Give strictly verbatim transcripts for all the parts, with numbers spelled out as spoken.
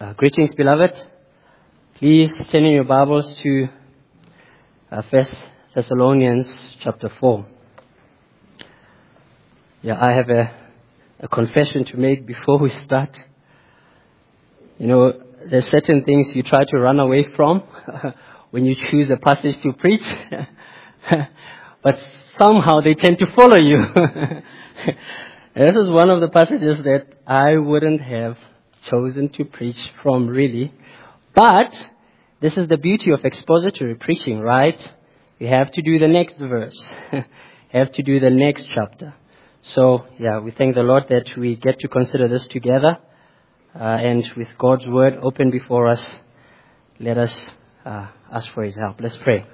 Uh, greetings, beloved. Please turn in your Bibles to uh, First Thessalonians chapter four. Yeah, I have a, a confession to make before we start. You know, there's certain things you try to run away from when you choose a passage to preach, but somehow they tend to follow you. This is one of the passages that I wouldn't have chosen to preach from, really. But this is the beauty of expository preaching, right? You have to do the next verse. You have to do the next chapter. So, yeah, we thank the Lord that we get to consider this together. Uh, and with God's word open before us, let us uh, ask for His help. Let's pray.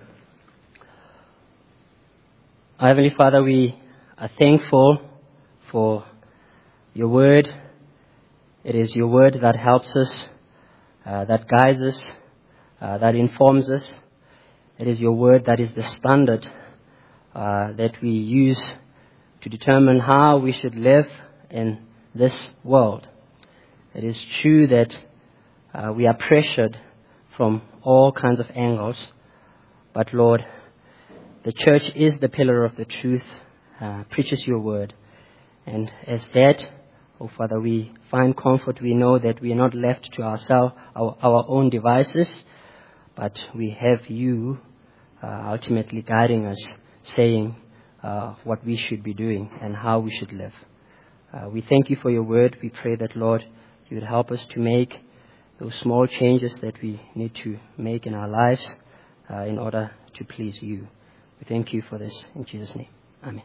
Our Heavenly Father, we are thankful for your word. It is your word that helps us, uh, that guides us, uh, that informs us. It is your word that is the standard uh, that we use to determine how we should live in this world. It is true that uh, we are pressured from all kinds of angles, but Lord, the church is the pillar of the truth, uh, preaches your word. And as that, oh Father, we find comfort. We know that we are not left to ourselves, our, our own devices, but we have you uh, ultimately guiding us, saying uh, what we should be doing and how we should live. Uh, we thank you for your word. We pray that, Lord, you would help us to make those small changes that we need to make in our lives uh, in order to please you. We thank you for this in Jesus' name. Amen.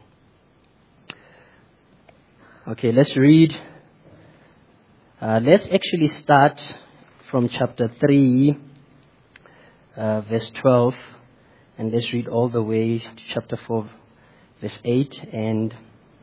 Okay, let's read. Uh, let's actually start from chapter three, uh, verse twelve, and let's read all the way to chapter four, verse eight, and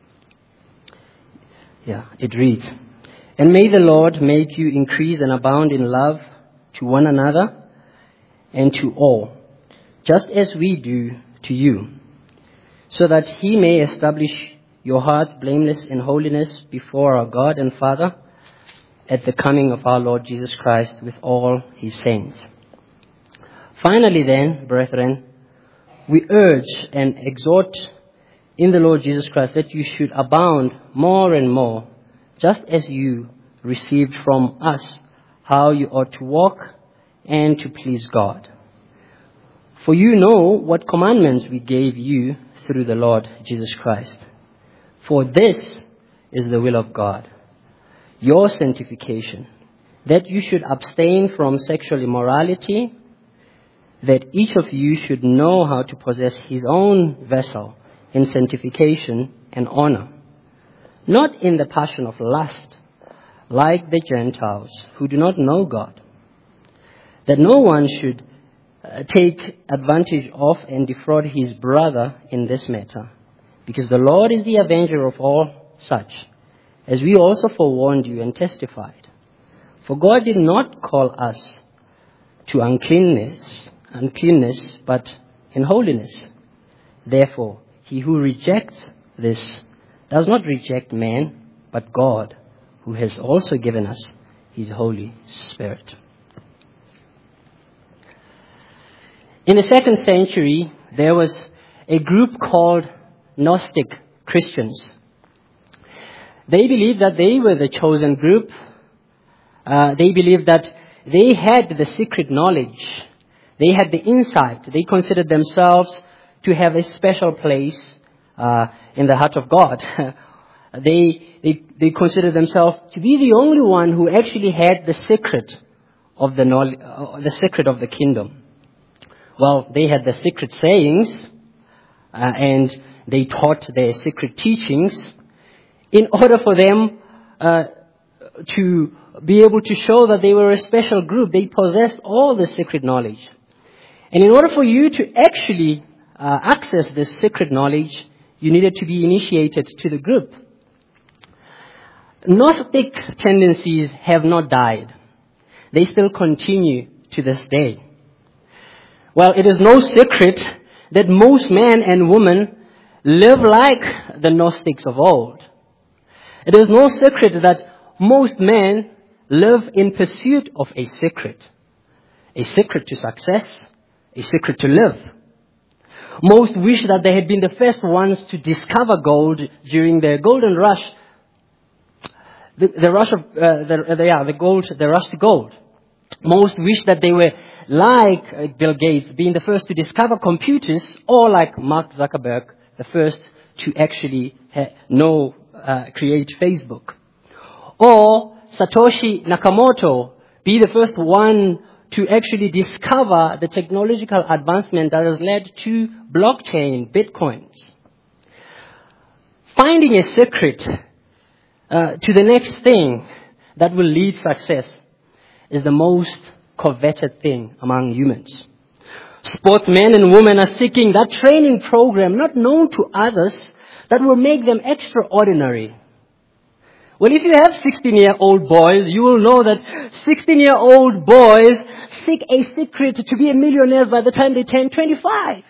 yeah, it reads, "And may the Lord make you increase and abound in love to one another and to all, just as we do to you, so that He may establish your heart blameless in holiness before our God and Father at the coming of our Lord Jesus Christ with all His saints. Finally then, brethren, we urge and exhort in the Lord Jesus Christ that you should abound more and more, just as you received from us how you ought to walk and to please God. For you know what commandments we gave you through the Lord Jesus Christ. For this is the will of God, your sanctification, that you should abstain from sexual immorality, that each of you should know how to possess his own vessel in sanctification and honor, not in the passion of lust, like the Gentiles who do not know God, that no one should uh, take advantage of and defraud his brother in this matter, because the Lord is the avenger of all such, as we also forewarned you and testified. For God did not call us to uncleanness, uncleanness, but in holiness. Therefore, he who rejects this does not reject man, but God, who has also given us his Holy Spirit." In the second century, there was a group called Gnostic Christians. They believed that they were the chosen group. Uh, they believed that they had the secret knowledge. They had the insight. They considered themselves to have a special place uh, in the heart of God. they, they they considered themselves to be the only one who actually had the secret of the knowledge, uh, the secret of the kingdom. Well, they had the secret sayings, uh, and they taught their secret teachings in order for them uh, to be able to show that they were a special group. They possessed all the secret knowledge. And in order for you to actually uh, access this secret knowledge, you needed to be initiated to the group. Gnostic tendencies have not died. They still continue to this day. Well, it is no secret that most men and women live like the Gnostics of old. It is no secret that most men live in pursuit of a secret. A secret to success, a secret to live. Most wish that they had been the first ones to discover gold during the golden rush. The, the rush of, uh, the, the, yeah, the gold, the rush to gold. Most wish that they were like uh, Bill Gates, being the first to discover computers, or like Mark Zuckerberg, the first to actually ha- know, uh, create Facebook. Or Satoshi Nakamoto, be the first one to actually discover the technological advancement that has led to blockchain, bitcoins. Finding a secret uh, to the next thing that will lead success is the most coveted thing among humans. Sportsmen and women are seeking that training program not known to others that will make them extraordinary. Well, if you have sixteen-year-old boys, you will know that sixteen-year-old boys seek a secret to be a millionaire by the time they turn twenty-five.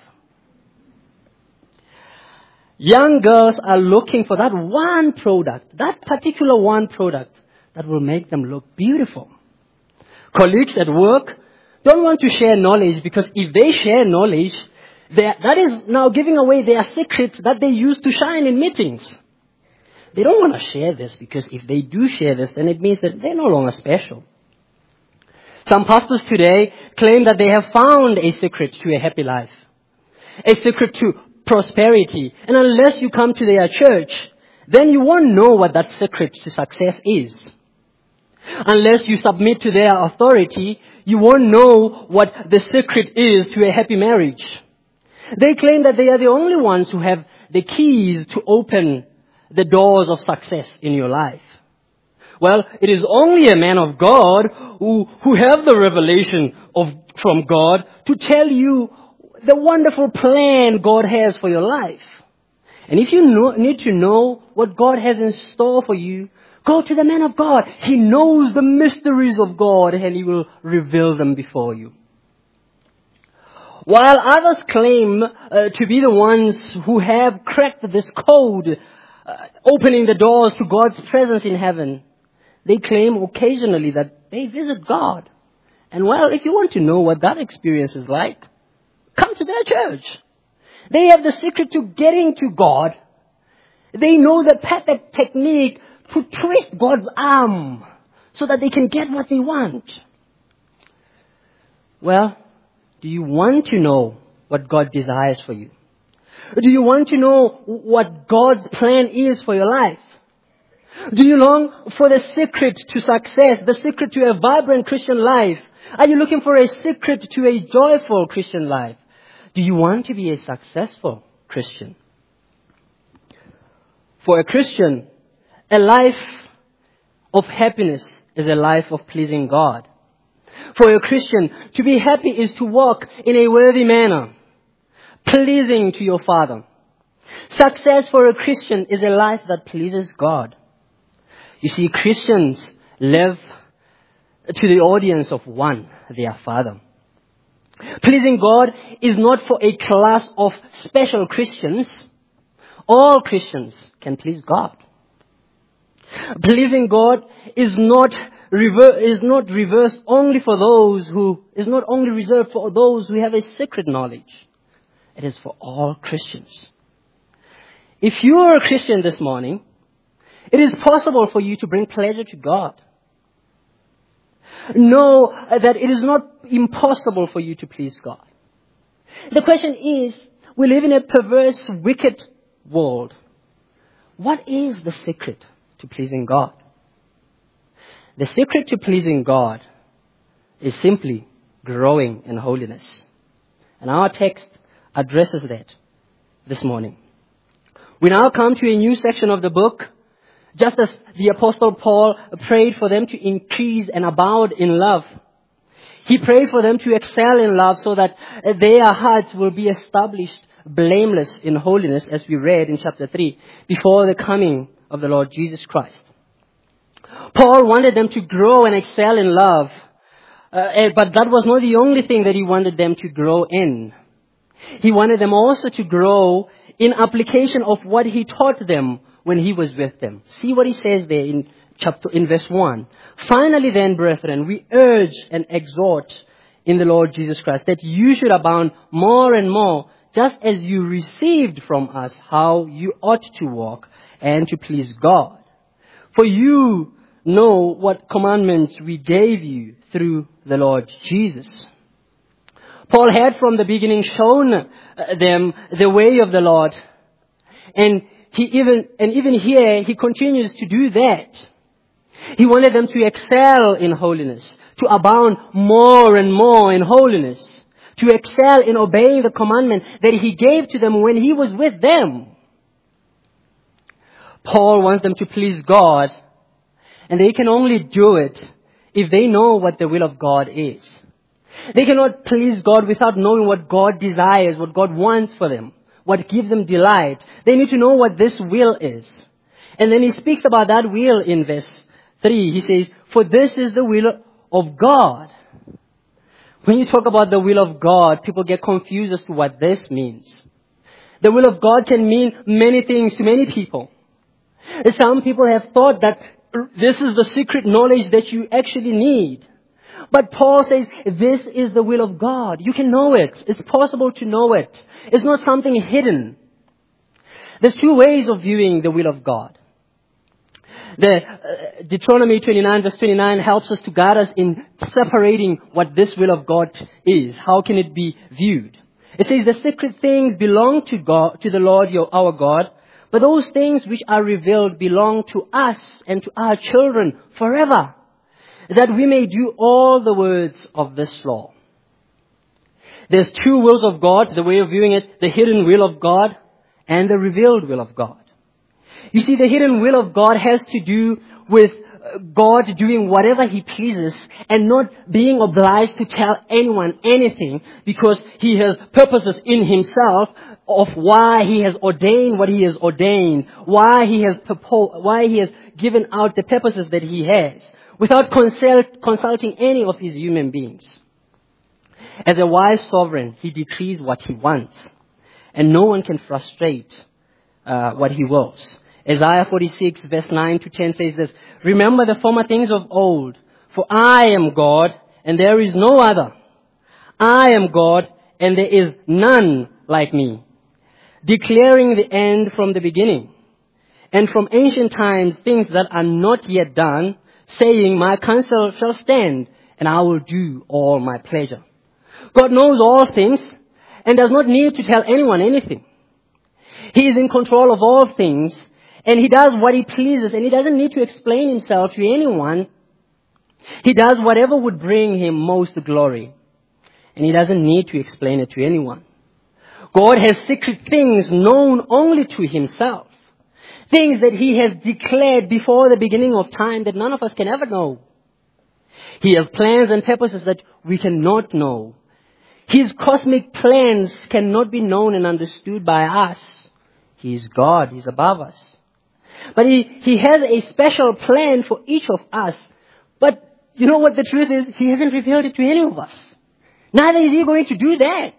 Young girls are looking for that one product, that particular one product that will make them look beautiful. Colleagues at work don't want to share knowledge because if they share knowledge, that is now giving away their secrets that they use to shine in meetings. They don't want to share this because if they do share this, then it means that they're no longer special. Some pastors today claim that they have found a secret to a happy life, a secret to prosperity. And unless you come to their church, then you won't know what that secret to success is. Unless you submit to their authority, you won't know what the secret is to a happy marriage. They claim that they are the only ones who have the keys to open the doors of success in your life. Well, it is only a man of God who, who have the revelation of, from God to tell you the wonderful plan God has for your life. And if you know, need to know what God has in store for you, go to the man of God. He knows the mysteries of God and He will reveal them before you. While others claim uh, to be the ones who have cracked this code, uh, opening the doors to God's presence in heaven, they claim occasionally that they visit God. And well, if you want to know what that experience is like, come to their church. They have the secret to getting to God. They know the perfect technique to twist God's arm so that they can get what they want. Well, do you want to know what God desires for you? Do you want to know what God's plan is for your life? Do you long for the secret to success, the secret to a vibrant Christian life? Are you looking for a secret to a joyful Christian life? Do you want to be a successful Christian? For a Christian, a life of happiness is a life of pleasing God. For a Christian, to be happy is to walk in a worthy manner, pleasing to your Father. Success for a Christian is a life that pleases God. You see, Christians live to the audience of one, their Father. Pleasing God is not for a class of special Christians. All Christians can please God. Pleasing God is not rever- is not reversed only for those who is not only reserved for those who have a secret knowledge. It is for all Christians. If you are a Christian this morning, it is possible for you to bring pleasure to God. Know that it is not impossible for you to please God. The question is, we live in a perverse, wicked world. What is the secret to pleasing God? The secret to pleasing God is simply growing in holiness. And our text addresses that this morning. We now come to a new section of the book. Just as the Apostle Paul prayed for them to increase and abound in love, he prayed for them to excel in love so that their hearts will be established blameless in holiness, as we read in chapter three, before the coming of the Lord Jesus Christ. Paul wanted them to grow and excel in love, uh, but that was not the only thing that he wanted them to grow in. He wanted them also to grow in application of what he taught them when he was with them. See what he says there in chapter in verse one. Finally then, brethren, we urge and exhort in the Lord Jesus Christ that you should abound more and more, just as you received from us how you ought to walk and to please God. For you know what commandments we gave you through the Lord Jesus. Paul had from the beginning shown them the way of the Lord. And he even, and even here, he continues to do that. He wanted them to excel in holiness, to abound more and more in holiness, to excel in obeying the commandment that he gave to them when he was with them. Paul wants them to please God, and they can only do it if they know what the will of God is. They cannot please God without knowing what God desires, what God wants for them, what gives them delight. They need to know what this will is. And then he speaks about that will in verse three. He says, for this is the will of God. When you talk about the will of God, people get confused as to what this means. The will of God can mean many things to many people. Some people have thought that this is the secret knowledge that you actually need. But Paul says, this is the will of God. You can know it. It's possible to know it. It's not something hidden. There's two ways of viewing the will of God. The uh, Deuteronomy twenty-nine verse twenty-nine helps us to guide us in separating what this will of God is. How can it be viewed? It says the secret things belong to God, to the Lord your, our God, but those things which are revealed belong to us and to our children forever, that we may do all the words of this law. There's two wills of God, the way of viewing it, the hidden will of God and the revealed will of God. You see, the hidden will of God has to do with God doing whatever He pleases and not being obliged to tell anyone anything, because He has purposes in Himself of why He has ordained what He has ordained, why He has proposed, why He has given out the purposes that He has, without consult, consulting any of His human beings. As a wise sovereign, He decrees what He wants, and no one can frustrate uh, what He wills. Isaiah forty-six verse nine to ten says this, remember the former things of old, for I am God and there is no other. I am God and there is none like me, declaring the end from the beginning, and from ancient times things that are not yet done, saying my counsel shall stand and I will do all my pleasure. God knows all things and does not need to tell anyone anything. He is in control of all things, and He does what He pleases, and He doesn't need to explain Himself to anyone. He does whatever would bring Him most glory, and He doesn't need to explain it to anyone. God has secret things known only to Himself, things that He has declared before the beginning of time that none of us can ever know. He has plans and purposes that we cannot know. His cosmic plans cannot be known and understood by us. He is God. He's above us. But he, he has a special plan for each of us. But you know what the truth is? He hasn't revealed it to any of us. Neither is He going to do that.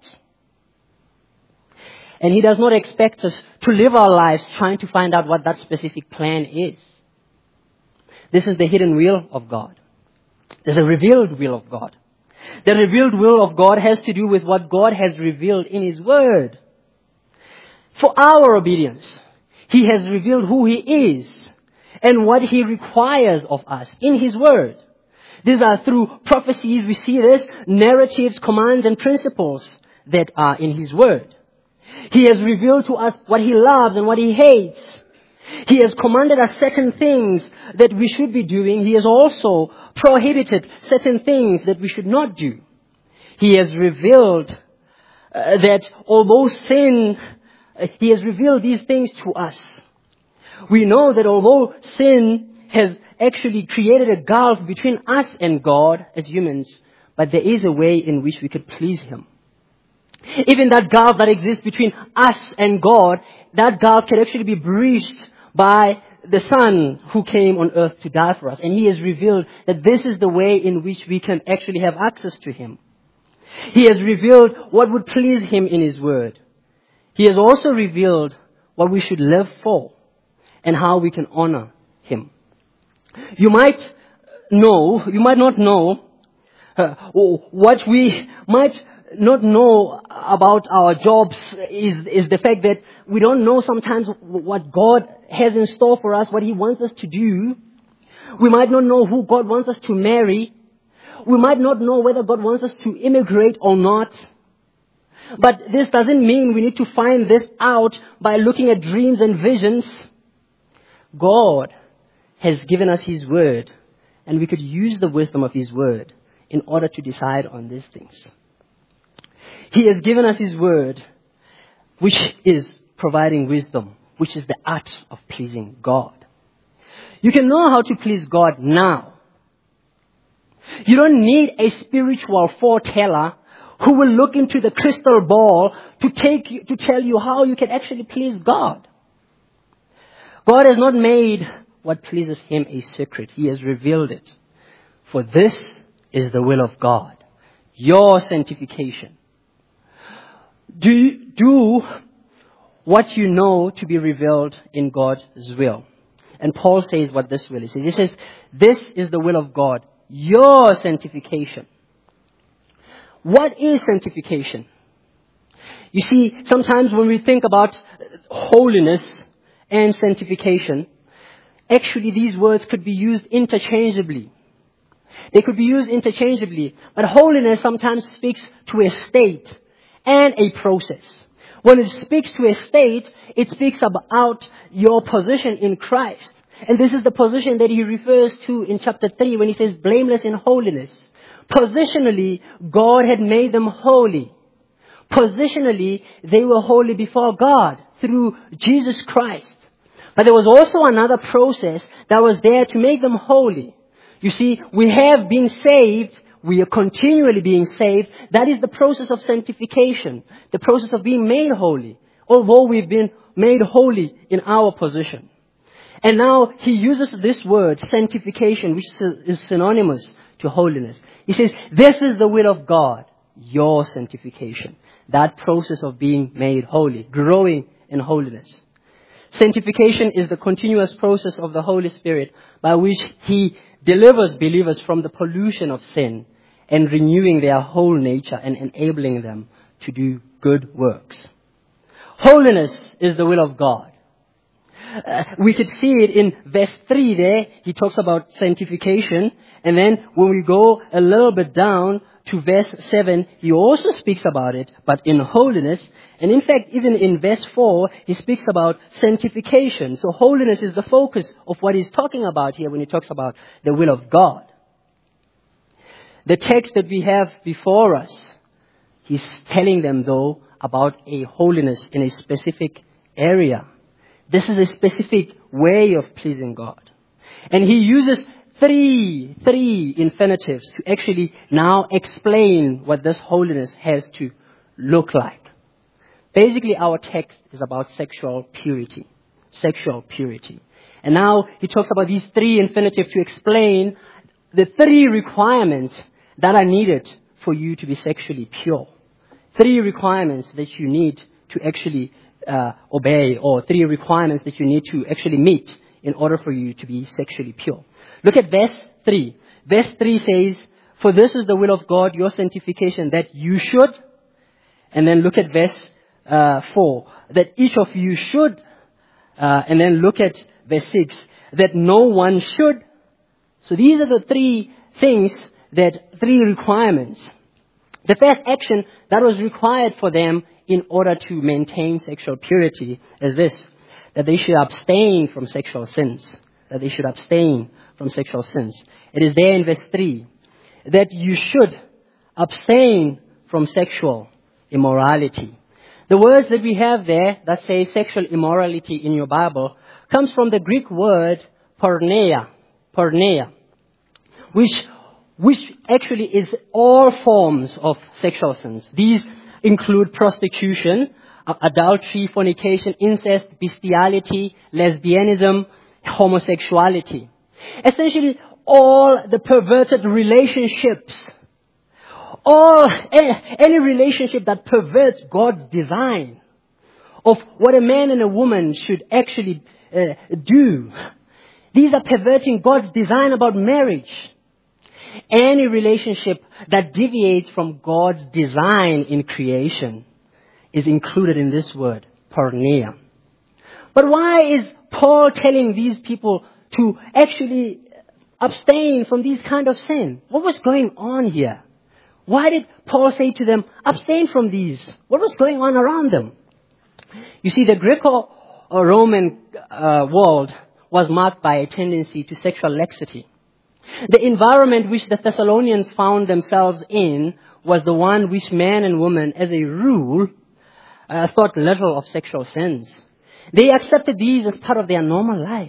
And He does not expect us to live our lives trying to find out what that specific plan is. This is the hidden will of God. There's a revealed will of God. The revealed will of God has to do with what God has revealed in His Word. For our obedience, He has revealed who He is and what He requires of us in His Word. These are through prophecies, we see this, narratives, commands, and principles that are in His Word. He has revealed to us what He loves and what He hates. He has commanded us certain things that we should be doing. He has also prohibited certain things that we should not do. He has revealed uh, that although sin, uh, He has revealed these things to us. We know that although sin has actually created a gulf between us and God as humans, but there is a way in which we could please Him. Even that gulf that exists between us and God, that gulf can actually be breached by the Son who came on earth to die for us. And He has revealed that this is the way in which we can actually have access to Him. He has revealed what would please Him in His Word. He has also revealed what we should live for and how we can honor Him. You might know, you might not know, uh, what we might not know about our jobs is, is the fact that we don't know sometimes what God has in store for us, what He wants us to do. We might not know who God wants us to marry. We might not know whether God wants us to immigrate or not. But this doesn't mean we need to find this out by looking at dreams and visions. God has given us His Word, and we could use the wisdom of His Word in order to decide on these things. He has given us His Word, which is providing wisdom, which is the art of pleasing God. You can know how to please God now. You don't need a spiritual foreteller who will look into the crystal ball to take you, to tell you how you can actually please God. God has not made what pleases Him a secret. He has revealed it. For this is the will of God, your sanctification. Do you, do what you know to be revealed in God's will. And Paul says what this will is. He says, this is the will of God, your sanctification. What is sanctification? You see, sometimes when we think about holiness and sanctification, actually these words could be used interchangeably. They could be used interchangeably. But holiness sometimes speaks to a state and a process. When it speaks to a state, it speaks about your position in Christ. And this is the position that he refers to in chapter three when he says blameless in holiness. Positionally, God had made them holy. Positionally, they were holy before God through Jesus Christ. But there was also another process that was there to make them holy. You see, we have been saved. We are continually being saved. That is the process of sanctification. The process of being made holy. Although we've been made holy in our position. And now he uses this word, sanctification, which is synonymous to holiness. He says, this is the will of God, your sanctification. That process of being made holy, growing in holiness. Sanctification is the continuous process of the Holy Spirit by which He delivers believers from the pollution of sin and renewing their whole nature and enabling them to do good works. Holiness is the will of God. Uh, we could see it in verse three there. He talks about sanctification. And then when we go a little bit down to verse seven, he also speaks about it, but in holiness. And in fact, even in verse four, he speaks about sanctification. So holiness is the focus of what he's talking about here when he talks about the will of God. The text that we have before us, he's telling them though about a holiness in a specific area. This is a specific way of pleasing God. And he uses three, three infinitives to actually now explain what this holiness has to look like. Basically, our text is about sexual purity. Sexual purity. And now he talks about these three infinitives to explain the three requirements that are needed for you to be sexually pure. Three requirements that you need to actually uh, obey, or three requirements that you need to actually meet in order for you to be sexually pure. Look at verse three. Verse three says, for this is the will of God, your sanctification, that you should. And then look at verse uh, four, that each of you should. Uh, and then look at verse six, that no one should. So these are the three things, that three requirements. The first action that was required for them in order to maintain sexual purity is this, that they should abstain from sexual sins. That they should abstain from sexual sins. It is there in verse three, that you should abstain from sexual immorality. The words that we have there that say sexual immorality in your Bible comes from the Greek word porneia, porneia, which which actually is all forms of sexual sins. These include prostitution, adultery, fornication, incest, bestiality, lesbianism, homosexuality. Essentially, all the perverted relationships, all any relationship that perverts God's design of what a man and a woman should actually uh, do. These are perverting God's design about marriage. Any relationship that deviates from God's design in creation is included in this word, porneia. But why is Paul telling these people to actually abstain from these kind of sin? What was going on here? Why did Paul say to them, abstain from these? What was going on around them? You see, the Greco-Roman uh, world was marked by a tendency to sexual laxity. The environment which the Thessalonians found themselves in was the one which man and woman, as a rule, uh, thought little of sexual sins. They accepted these as part of their normal life.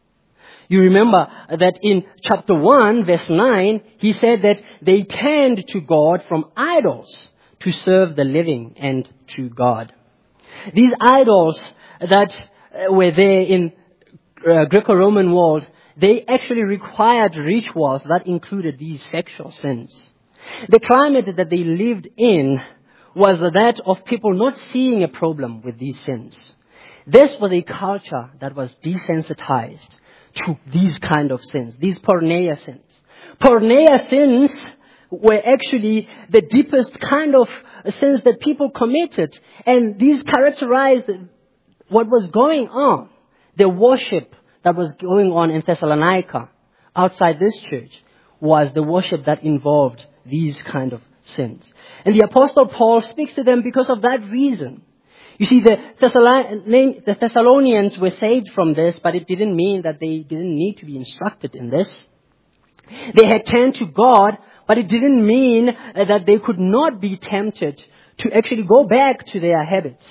You remember that in chapter one, verse nine, he said that they turned to God from idols to serve the living and true God. These idols that were there in uh, Greco-Roman world, they actually required rituals that included these sexual sins. The climate that they lived in was that of people not seeing a problem with these sins. This was a culture that was desensitized to these kind of sins, these porneia sins. Porneia sins were actually the deepest kind of sins that people committed. And these characterized what was going on. The worship that was going on in Thessalonica, outside this church, was the worship that involved these kind of sins. And the Apostle Paul speaks to them because of that reason. You see, the, Thessalon- the Thessalonians were saved from this, but it didn't mean that they didn't need to be instructed in this. They had turned to God, but it didn't mean that they could not be tempted to actually go back to their habits.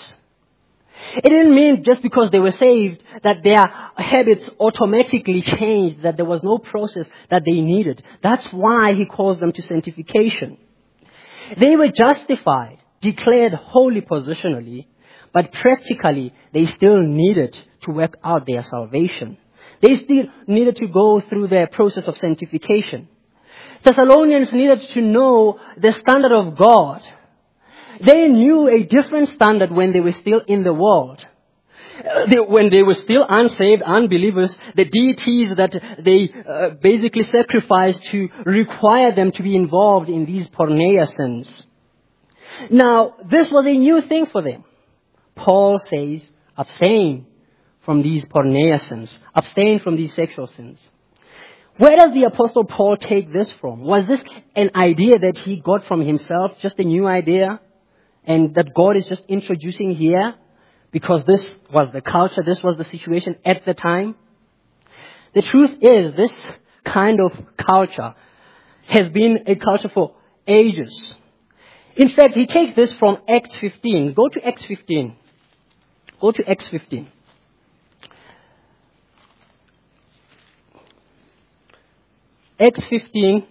It didn't mean just because they were saved that their habits automatically changed, that there was no process that they needed. That's why he calls them to sanctification. They were justified, declared holy positionally, but practically they still needed to work out their salvation. They still needed to go through their process of sanctification. Thessalonians needed to know the standard of God. They knew a different standard when they were still in the world. Uh, they, when they were still unsaved, unbelievers, the deities that they uh, basically sacrificed to require them to be involved in these porneia sins. Now, this was a new thing for them. Paul says, abstain from these porneia sins. Abstain from these sexual sins. Where does the Apostle Paul take this from? Was this an idea that he got from himself, just a new idea? And that God is just introducing here because this was the culture, this was the situation at the time? The truth is, this kind of culture has been a culture for ages. In fact, he takes this from Acts fifteen. Go to Acts fifteen. Go to Acts fifteen. Acts fifteen.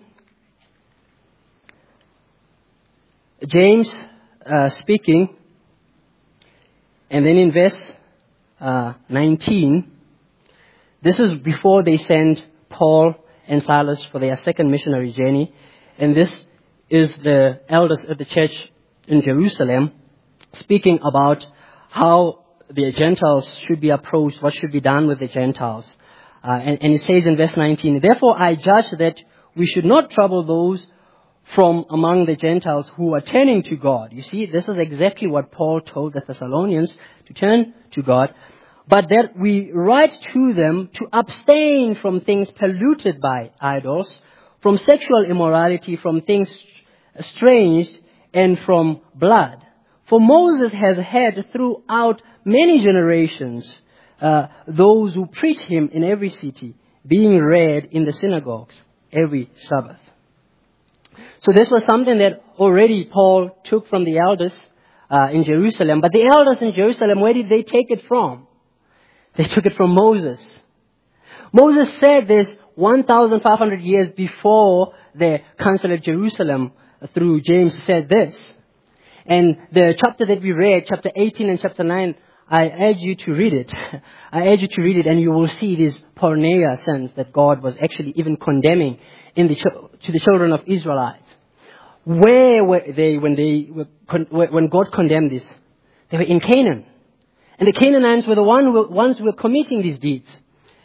James uh, speaking. And then in verse uh, nineteen, this is before they send Paul and Silas for their second missionary journey. And this is the elders of the church in Jerusalem speaking about how the Gentiles should be approached, what should be done with the Gentiles. Uh, and, and it says in verse nineteen, therefore I judge that we should not trouble those from among the Gentiles who are turning to God. You see, this is exactly what Paul told the Thessalonians, to turn to God. But that we write to them to abstain from things polluted by idols, from sexual immorality, from things estranged, and from blood. For Moses has had throughout many generations uh, those who preach him in every city, being read in the synagogues every Sabbath. So this was something that already Paul took from the elders uh, in Jerusalem. But the elders in Jerusalem, where did they take it from? They took it from Moses. Moses said this one thousand five hundred years before the Council of Jerusalem, through James, said this. And the chapter that we read, chapter eighteen and chapter nine, I urge you to read it. I urge you to read it, and you will see these porneia sins that God was actually even condemning in the to the children of Israelites. Where were they when they were, when God condemned this? They were in Canaan. And the Canaanites were the one who were, ones who were committing these deeds.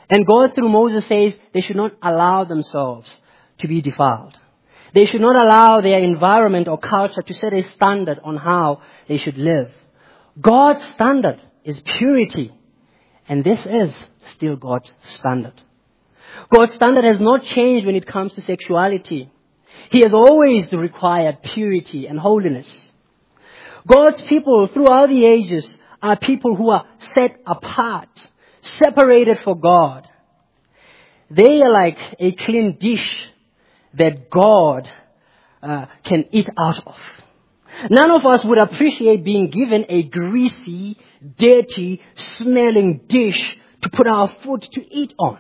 And God through Moses says they should not allow themselves to be defiled. They should not allow their environment or culture to set a standard on how they should live. God's standard is purity. And this is still God's standard. God's standard has not changed when it comes to sexuality. He has always required purity and holiness. God's people throughout the ages are people who are set apart, separated for God. They are like a clean dish that God uh, can eat out of. None of us would appreciate being given a greasy, dirty, smelling dish to put our food to eat on.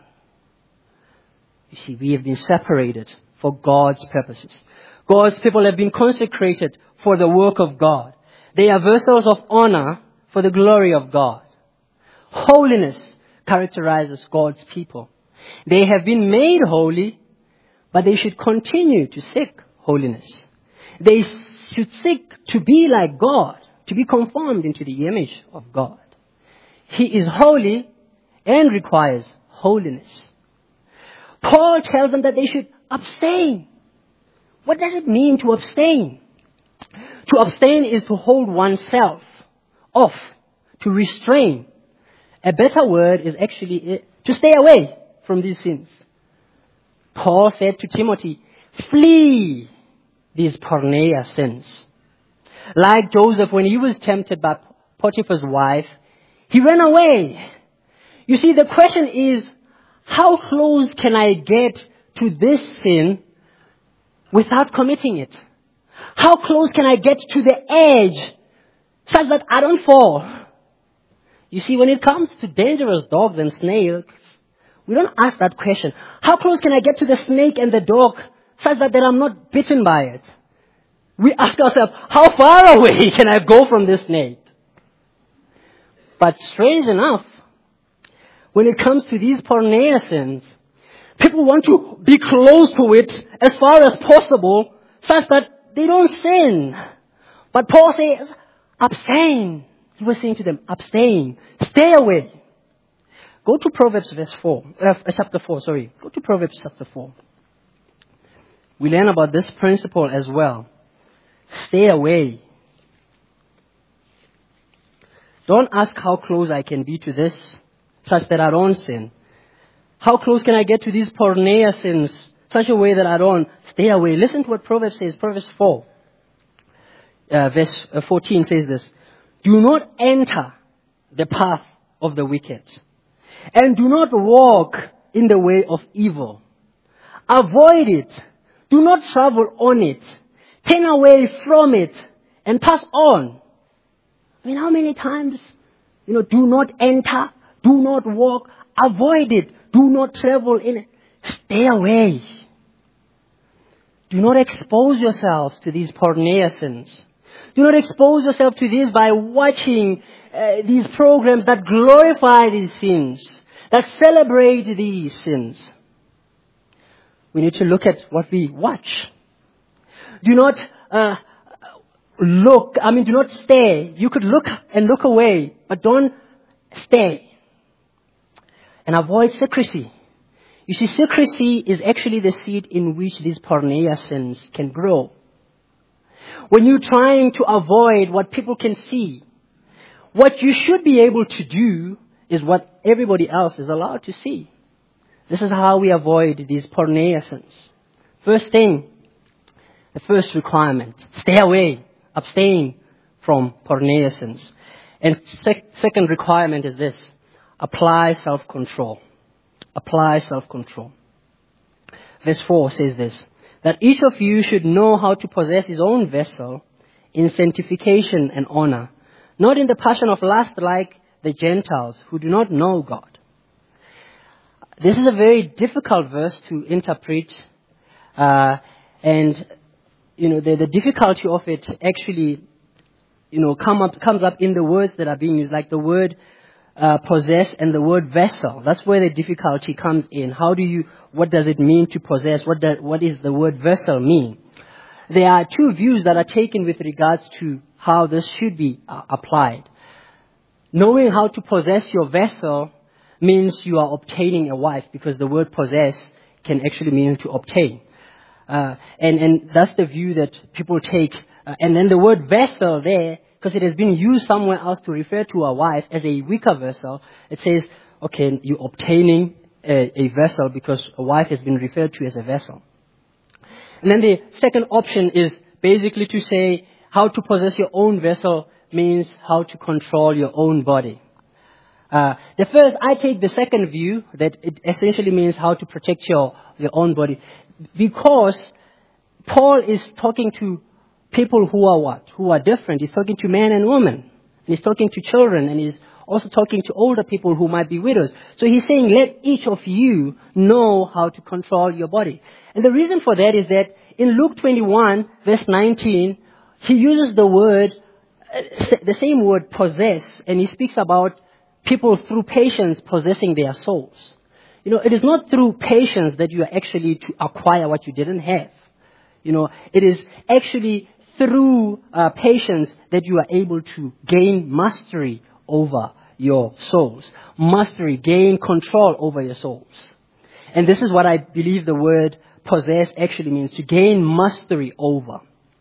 You see, we have been separated for God's purposes. God's people have been consecrated for the work of God. They are vessels of honor for the glory of God. Holiness characterizes God's people. They have been made holy, but they should continue to seek holiness. They should seek to be like God, to be conformed into the image of God. He is holy and requires holiness. Paul tells them that they should abstain. What does it mean to abstain? To abstain is to hold oneself off, to restrain. A better word is actually to stay away from these sins. Paul said to Timothy, flee these porneia sins. Like Joseph, when he was tempted by Potiphar's wife, he ran away. You see, the question is, how close can I get to this sin without committing it? How close can I get to the edge such that I don't fall? You see, when it comes to dangerous dogs and snakes, we don't ask that question. How close can I get to the snake and the dog such that, that I'm not bitten by it? We ask ourselves, how far away can I go from this snake? But strange enough, when it comes to these porneia sins, people want to be close to it as far as possible such that they don't sin. But Paul says, abstain. He was saying to them, abstain. Stay away. Go to Proverbs verse four, uh, chapter four, sorry. Go to Proverbs chapter four. We learn about this principle as well. Stay away. Don't ask how close I can be to this, such that I don't sin. How close can I get to these porneia sins, such a way that I don't stay away? Listen to what Proverbs says. Proverbs four, uh, verse fourteen says this. Do not enter the path of the wicked, and do not walk in the way of evil. Avoid it. Do not travel on it. Turn away from it and pass on. I mean, how many times, you know, do not enter, do not walk, avoid it, do not travel in it. Stay away. Do not expose yourselves to these porneia sins. Do not expose yourself to this by watching uh, these programs that glorify these sins, that celebrate these sins. We need to look at what we watch. Do not uh, look, I mean, do not stay. You could look and look away, but don't stay. And avoid secrecy. You see, secrecy is actually the seed in which these porneia sins can grow. When you're trying to avoid what people can see, what you should be able to do is what everybody else is allowed to see. This is how we avoid these porneia sins. First thing, the first requirement, stay away, abstain from porneia sins. And sec- second requirement is this, apply self-control. Apply self-control. Verse four says this, that each of you should know how to possess his own vessel in sanctification and honor, not in the passion of lust like the Gentiles who do not know God. This is a very difficult verse to interpret, uh, and you know the, the difficulty of it actually, you know, come up comes up in the words that are being used, like the word uh, possess and the word vessel. That's where the difficulty comes in. How do you? What does it mean to possess? What does, what is the word vessel mean? There are two views that are taken with regards to how this should be uh, applied. Knowing how to possess your vessel means you are obtaining a wife, because the word possess can actually mean to obtain. Uh, and, and that's the view that people take. Uh, and then the word vessel there, because it has been used somewhere else to refer to a wife as a weaker vessel, it says, okay, you're obtaining a, a vessel because a wife has been referred to as a vessel. And then the second option is basically to say how to possess your own vessel means how to control your own body. Uh, the first, I take the second view, that it essentially means how to protect your, your own body. Because Paul is talking to people who are what? Who are different. He's talking to men and women. And he's talking to children, and he's also talking to older people who might be widows. So he's saying, let each of you know how to control your body. And the reason for that is that in Luke twenty-one, verse nineteen, he uses the word, the same word, possess, and he speaks about people through patience possessing their souls. You know, it is not through patience that you are actually to acquire what you didn't have. You know, it is actually through uh, patience that you are able to gain mastery over your souls. Mastery, gain control over your souls. And this is what I believe the word possess actually means, to gain mastery over.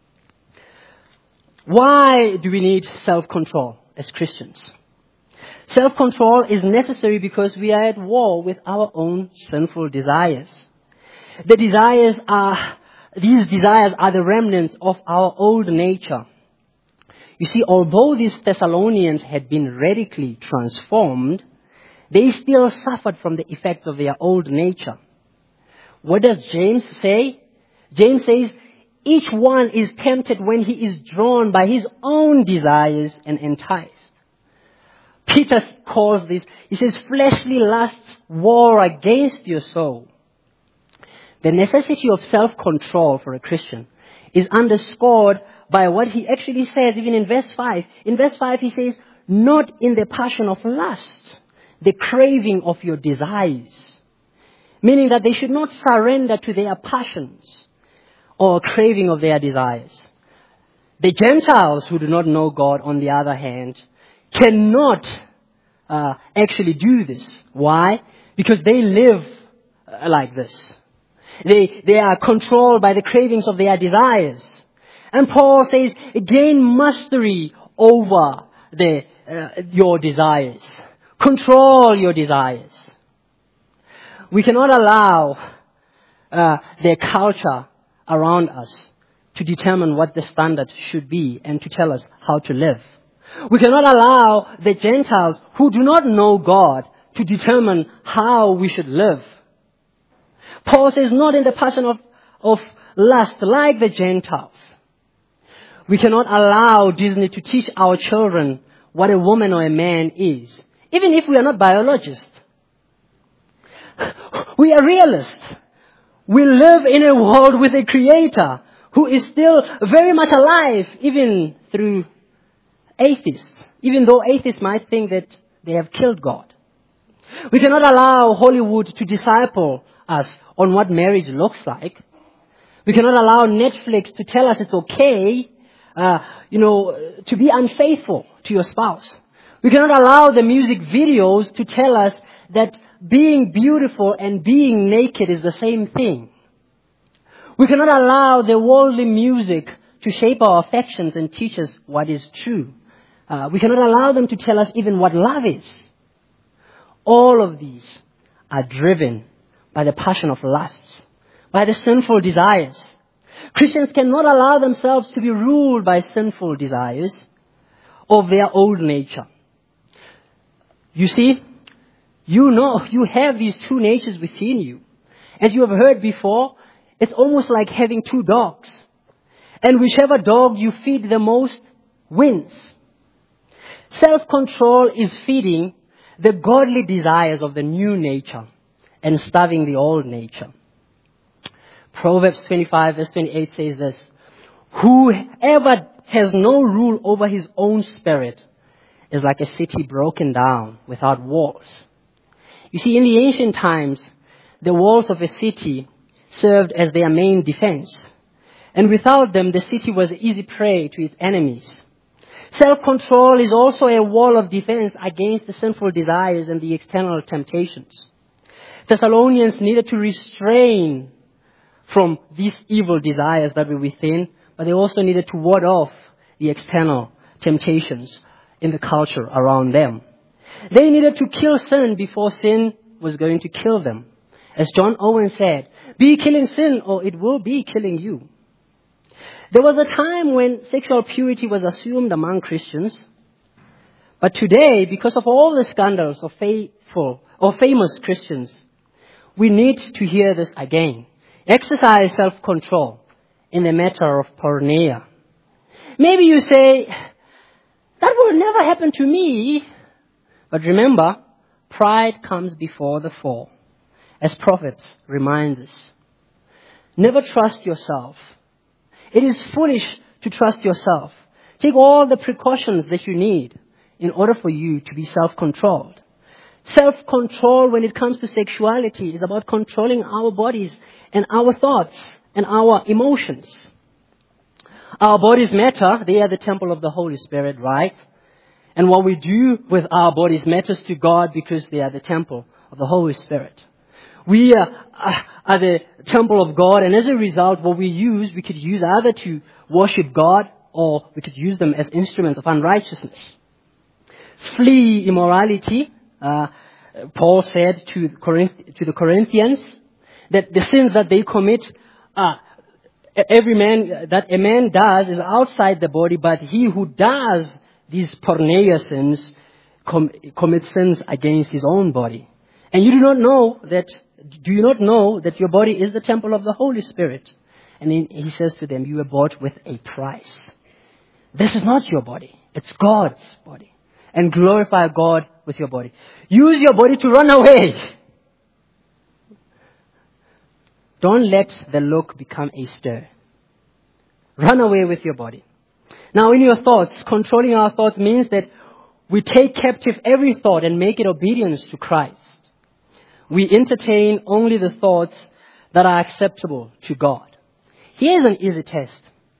Why do we need self-control as Christians? Self-control is necessary because we are at war with our own sinful desires. The desires are, these desires are the remnants of our old nature. You see, although these Thessalonians had been radically transformed, they still suffered from the effects of their old nature. What does James say? James says, each one is tempted when he is drawn by his own desires and enticed. Peter calls this, he says, fleshly lusts war against your soul. The necessity of self-control for a Christian is underscored by what he actually says, even in verse five. In verse five, he says, not in the passion of lust, the craving of your desires. Meaning that they should not surrender to their passions or craving of their desires. The Gentiles who do not know God, on the other hand, cannot uh, actually do this. Why? Because they live uh, like this. They, they are controlled by the cravings of their desires. And Paul says, gain mastery over the, uh, your desires. Control your desires. We cannot allow uh, the culture around us to determine what the standard should be and to tell us how to live. We cannot allow the Gentiles who do not know God to determine how we should live. Paul says, not in the passion of, of lust like the Gentiles. We cannot allow Disney to teach our children what a woman or a man is, even if we are not biologists. We are realists. We live in a world with a creator who is still very much alive, even through atheists, even though atheists might think that they have killed God. We cannot allow Hollywood to disciple us on what marriage looks like. We cannot allow Netflix to tell us it's okay, uh, you know, to be unfaithful to your spouse. We cannot allow the music videos to tell us that being beautiful and being naked is the same thing. We cannot allow the worldly music to shape our affections and teach us what is true. Uh, we cannot allow them to tell us even what love is. All of these are driven by the passion of lusts, by the sinful desires. Christians cannot allow themselves to be ruled by sinful desires of their old nature. You see, you know, you have these two natures within you. As you have heard before, it's almost like having two dogs. And whichever dog you feed the most wins. Self-control is feeding the godly desires of the new nature and starving the old nature. Proverbs twenty-five verse twenty-eight says this, whoever has no rule over his own spirit is like a city broken down without walls. You see, in the ancient times, the walls of a city served as their main defense. And without them, the city was easy prey to its enemies. Self-control is also a wall of defense against the sinful desires and the external temptations. Thessalonians needed to restrain from these evil desires that were within, but they also needed to ward off the external temptations in the culture around them. They needed to kill sin before sin was going to kill them. As John Owen said, be killing sin or it will be killing you. There was a time when sexual purity was assumed among Christians. But today, because of all the scandals of faithful or famous Christians, we need to hear this again. Exercise self-control in the matter of porneia. Maybe you say, that will never happen to me. But remember, pride comes before the fall. As Proverbs reminds us, never trust yourself. It is foolish to trust yourself. Take all the precautions that you need in order for you to be self-controlled. Self-control when it comes to sexuality is about controlling our bodies and our thoughts and our emotions. Our bodies matter. They are the temple of the Holy Spirit, right? And what we do with our bodies matters to God because they are the temple of the Holy Spirit. We are, are the temple of God, and as a result, what we use, we could use either to worship God or we could use them as instruments of unrighteousness. Flee immorality. Uh, Paul said to, Corinth, to the Corinthians that the sins that they commit, uh, every man, that a man does is outside the body, but he who does these porneia sins com- commits sins against his own body. And you do not know that, do you not know that your body is the temple of the Holy Spirit? And then he says to them, you were bought with a price. This is not your body. It's God's body. And glorify God with your body. Use your body to run away. Don't let the look become a stir. Run away with your body. Now in your thoughts, controlling our thoughts means that we take captive every thought and make it obedience to Christ. We entertain only the thoughts that are acceptable to God. Here's an easy test.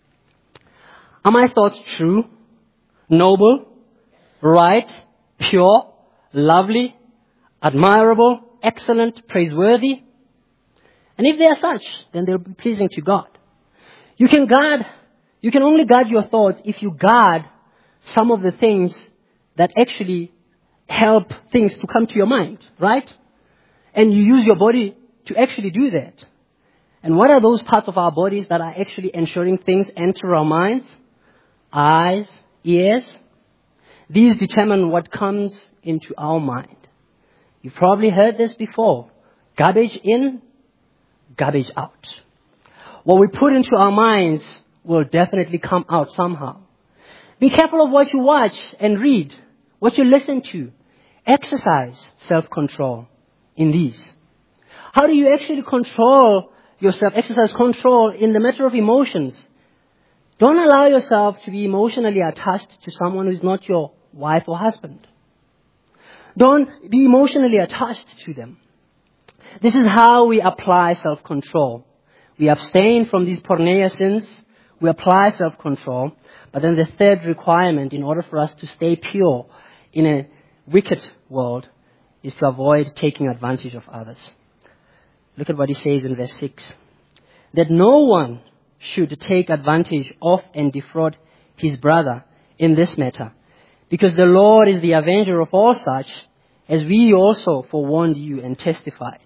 Are my thoughts true, noble, right, pure, lovely, admirable, excellent, praiseworthy? And if they are such, then they'll be pleasing to God. You can guard, you can only guard your thoughts if you guard some of the things that actually help things to come to your mind, right? And you use your body to actually do that. And what are those parts of our bodies that are actually ensuring things enter our minds? Eyes, ears. These determine what comes into our mind. You've probably heard this before. Garbage in, garbage out. What we put into our minds will definitely come out somehow. Be careful of what you watch and read, what you listen to. Exercise self-control in these. How do you actually control yourself, exercise control in the matter of emotions? Don't allow yourself to be emotionally attached to someone who is not your wife or husband. Don't be emotionally attached to them. This is how we apply self-control. We abstain from these porneia sins. We apply self-control. But then the third requirement in order for us to stay pure in a wicked world is to avoid taking advantage of others. Look at what he says in verse six. That no one should take advantage of and defraud his brother in this matter, because the Lord is the avenger of all such, as we also forewarned you and testified.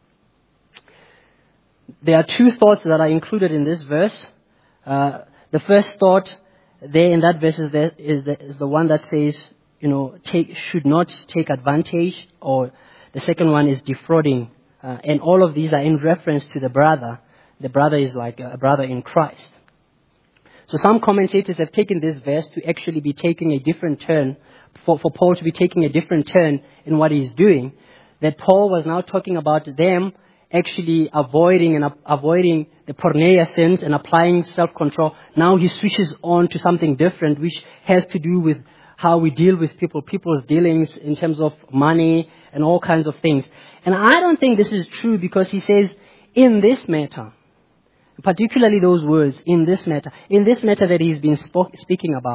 There are two thoughts that are included in this verse. Uh, the first thought there in that verse is the, is the, is the one that says, you know, take, should not take advantage, or the second one is defrauding. Uh, and all of these are in reference to the brother. The brother is like a brother in Christ. So some commentators have taken this verse to actually be taking a different turn, for, for Paul to be taking a different turn in what he's doing. That Paul was now talking about them actually avoiding and uh, avoiding the porneia sins and applying self-control. Now he switches on to something different, which has to do with how we deal with people, people's dealings in terms of money and all kinds of things. And I don't think this is true, because he says, in this matter, particularly those words, in this matter, in this matter that he's been spo- speaking about,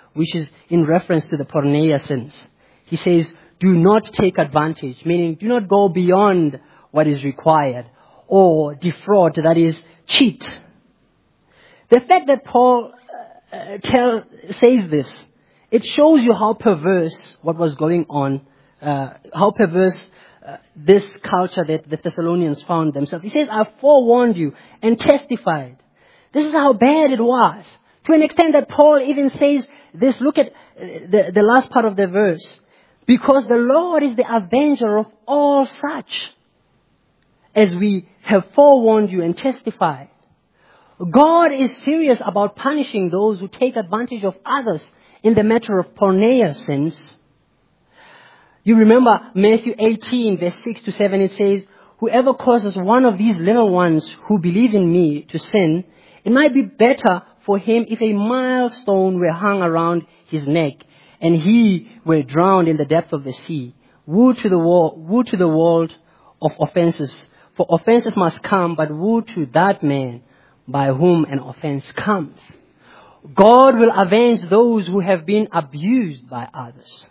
which is in reference to the porneia sins. He says, do not take advantage, meaning do not go beyond what is required, or defraud, that is, cheat. The fact that Paul uh, tell, says this, it shows you how perverse what was going on, uh, how perverse uh, this culture that the Thessalonians found themselves. He says, I forewarned you and testified. This is how bad it was. To an extent that Paul even says this, look at the, the last part of the verse. Because the Lord is the avenger of all such, as we have forewarned you and testified. God is serious about punishing those who take advantage of others in the matter of porneia sins. You remember Matthew eighteen, verse six to seven, it says, whoever causes one of these little ones who believe in me to sin, it might be better for him if a millstone were hung around his neck and he were drowned in the depth of the sea. Woe to the world, woe to the world of offenses. For offenses must come, but woe to that man by whom an offense comes. God will avenge those who have been abused by others.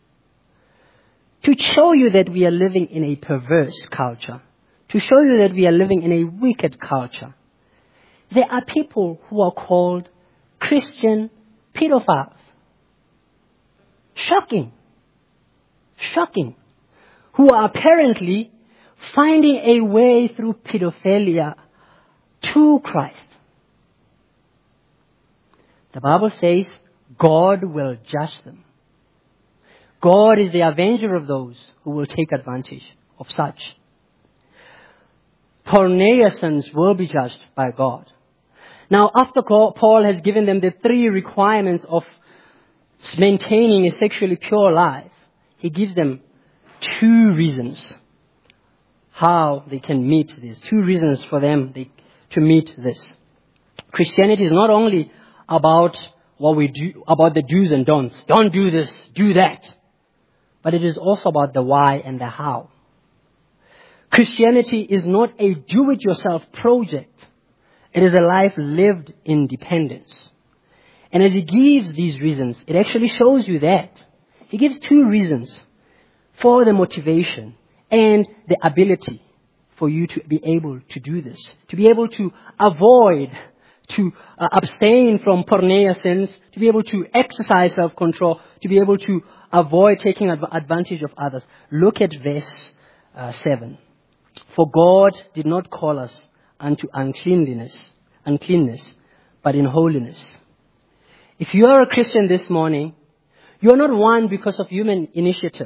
To show you that we are living in a perverse culture, to show you that we are living in a wicked culture, there are people who are called Christian pedophiles. Shocking. Shocking. Who are apparently finding a way through pedophilia to Christ. The Bible says God will judge them. God is the avenger of those who will take advantage of such. Porneia sins will be judged by God. Now, after Paul has given them the three requirements of maintaining a sexually pure life, he gives them two reasons how they can meet this. Two reasons for them they, to meet this. Christianity is not only about what we do, about the do's and don'ts. Don't do this, do that. But it is also about the why and the how. Christianity is not a do-it-yourself project. It is a life lived in dependence. And as he gives these reasons, it actually shows you that. He gives two reasons for the motivation and the ability for you to be able to do this. To be able to avoid, to uh, abstain from porneia sins, to be able to exercise self-control, to be able to avoid taking adv- advantage of others. Look at verse uh, seven. For God did not call us unto uncleanliness, uncleanness, but in holiness. If you are a Christian this morning, you are not one because of human initiative.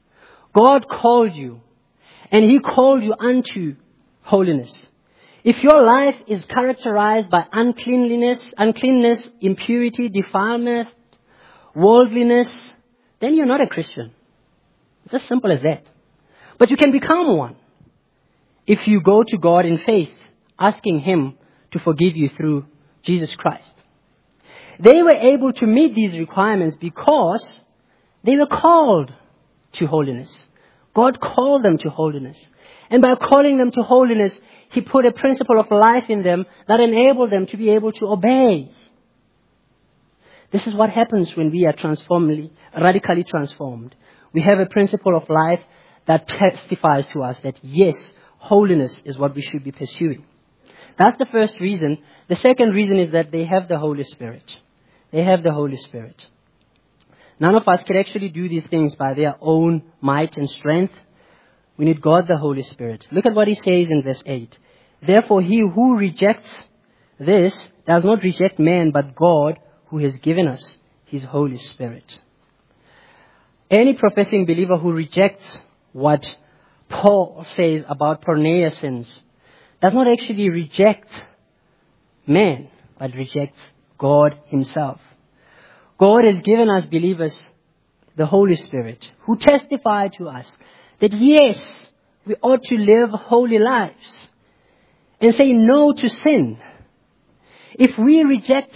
God called you, and He called you unto holiness. If your life is characterized by uncleanliness, uncleanness, impurity, defilement, worldliness, then you're not a Christian. It's as simple as that. But you can become one if you go to God in faith, asking Him to forgive you through Jesus Christ. They were able to meet these requirements because they were called to holiness. God called them to holiness. And by calling them to holiness, He put a principle of life in them that enabled them to be able to obey. This is what happens when we are transformally, radically transformed. We have a principle of life that testifies to us that yes, holiness is what we should be pursuing. That's the first reason. The second reason is that they have the Holy Spirit. They have the Holy Spirit. None of us can actually do these things by their own might and strength. We need God, the Holy Spirit. Look at what He says in verse eight. Therefore, he who rejects this does not reject man, but God, who has given us His Holy Spirit. Any professing believer who rejects what Paul says about porneia sins does not actually reject man, but rejects God Himself. God has given us believers the Holy Spirit, who testify to us that yes, we ought to live holy lives and say no to sin. If we reject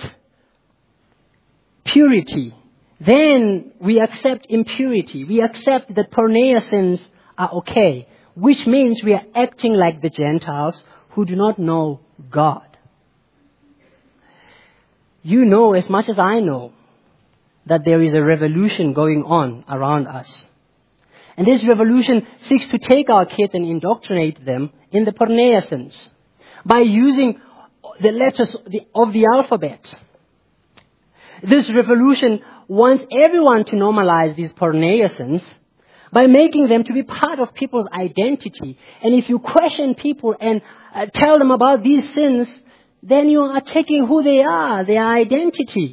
purity, then we accept impurity. We accept that porneia sins are okay, which means we are acting like the Gentiles who do not know God. You know as much as I know that there is a revolution going on around us. And this revolution seeks to take our kids and indoctrinate them in the porneia sins by using the letters of the alphabet. This revolution wants everyone to normalize these porneia sins by making them to be part of people's identity. And if you question people and uh, tell them about these sins, then you are taking who they are, their identity.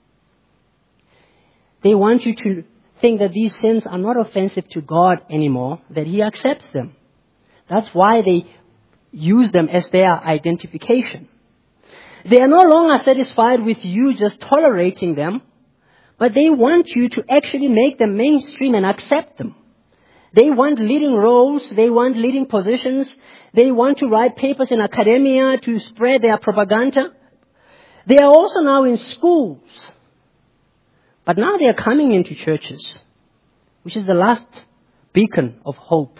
They want you to think that these sins are not offensive to God anymore, that He accepts them. That's why they use them as their identification. They are no longer satisfied with you just tolerating them, but they want you to actually make them mainstream and accept them. They want leading roles, they want leading positions, they want to write papers in academia to spread their propaganda. They are also now in schools. But now they are coming into churches, which is the last beacon of hope.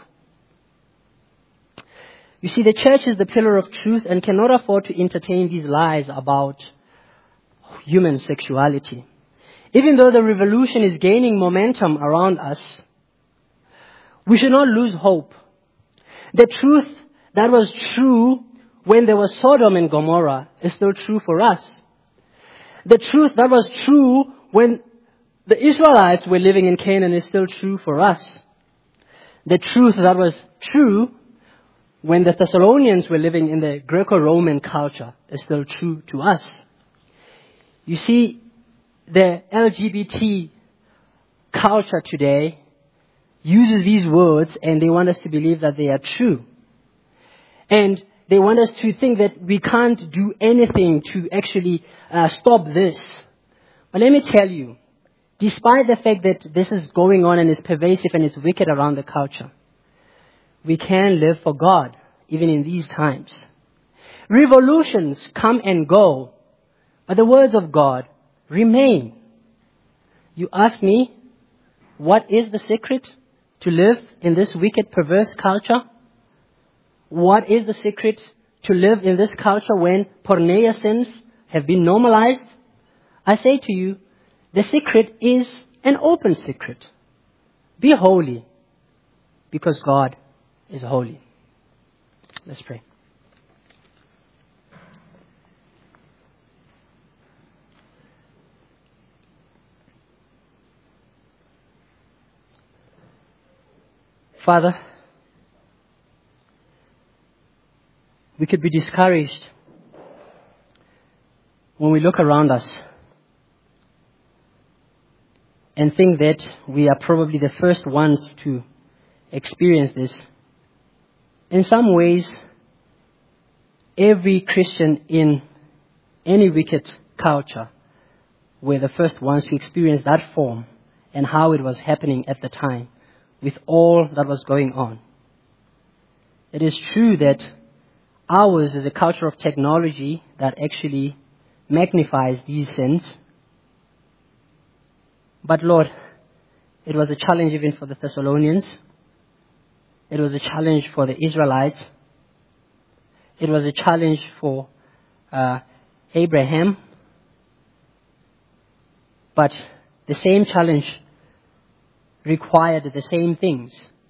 You see, the church is the pillar of truth and cannot afford to entertain these lies about human sexuality. Even though the revolution is gaining momentum around us, we should not lose hope. The truth that was true when there was Sodom and Gomorrah is still true for us. The truth that was true when the Israelites were living in Canaan is still true for us. The truth that was true when the Thessalonians were living in the Greco-Roman culture is still true to us. You see, the L G B T culture today uses these words and they want us to believe that they are true. And they want us to think that we can't do anything to actually uh, stop this. But let me tell you, despite the fact that this is going on and is pervasive and it's wicked around the culture, we can live for God, even in these times. Revolutions come and go, but the words of God remain. You ask me, what is the secret to live in this wicked, perverse culture? What is the secret to live in this culture when porneia sins have been normalized? I say to you, the secret is an open secret. Be holy, because God is holy. Let's pray. Father, we could be discouraged when we look around us and think that we are probably the first ones to experience this. In some ways, every Christian in any wicked culture were the first ones to experience that form and how it was happening at the time with all that was going on. It is true that ours is a culture of technology that actually magnifies these sins. But Lord, it was a challenge even for the Thessalonians. It was a challenge for the Israelites. It was a challenge for uh, Abraham. But the same challenge required the same things.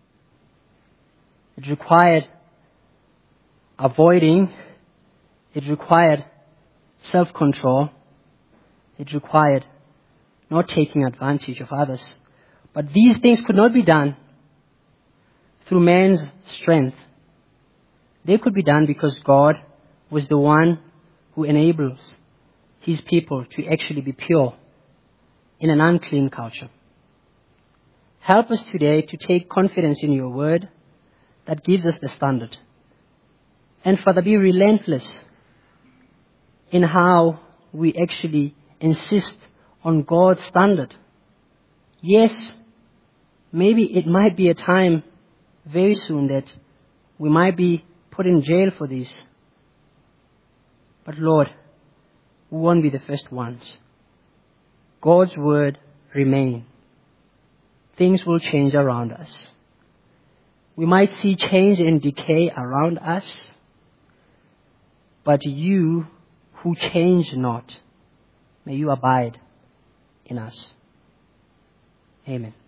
It required avoiding. It required self-control. It required not taking advantage of others. But these things could not be done through man's strength. They could be done because God was the one who enables His people to actually be pure in an unclean culture. Help us today to take confidence in your word that gives us the standard. And Father, be relentless in how we actually insist on God's standard. Yes, maybe it might be a time very soon that we might be put in jail for this. But Lord, we won't be the first ones. God's word remain. Things will change around us. We might see change and decay around us, but you who change not, may you abide in us. Amen.